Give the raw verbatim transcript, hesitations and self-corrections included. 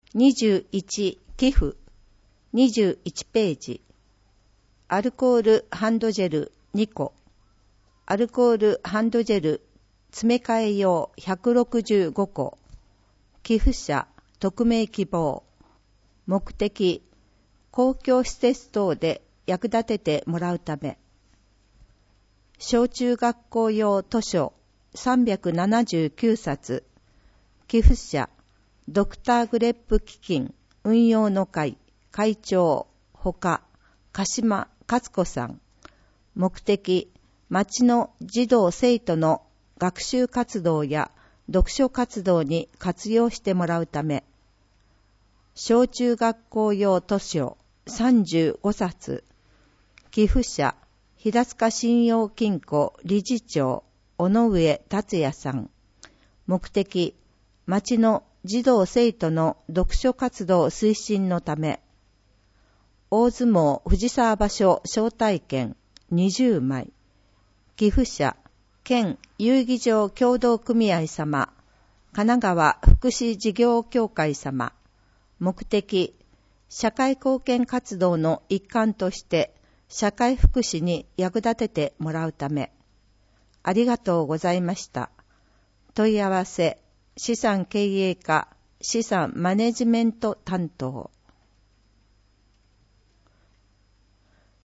にじゅういち寄付にじゅういちページ、アルコールハンドジェルにこ、アルコールハンドジェル詰め替え用ひゃくろくじゅうごこ、寄付者匿名希望、目的公共施設等で役立ててもらうため、小中学校用図書さんびゃくななじゅうきゅうさつ、寄付者ドクターグレップ基金運用の会会長ほか鹿島勝子さん、目的町の児童生徒の学習活動や読書活動に活用してもらうため、小中学校用図書さんじゅうごさつ、寄付者平塚信用金庫理事長尾上達也さん、目的町の児童生徒の読書活動推進のため、大相撲藤沢場所招待券にじゅうまい、寄付者県遊技場協同組合様、神奈川福祉事業協会様、目的社会貢献活動の一環として社会福祉に役立ててもらうため、ありがとうございました。問い合わせ資産経営課資産マネジメント担当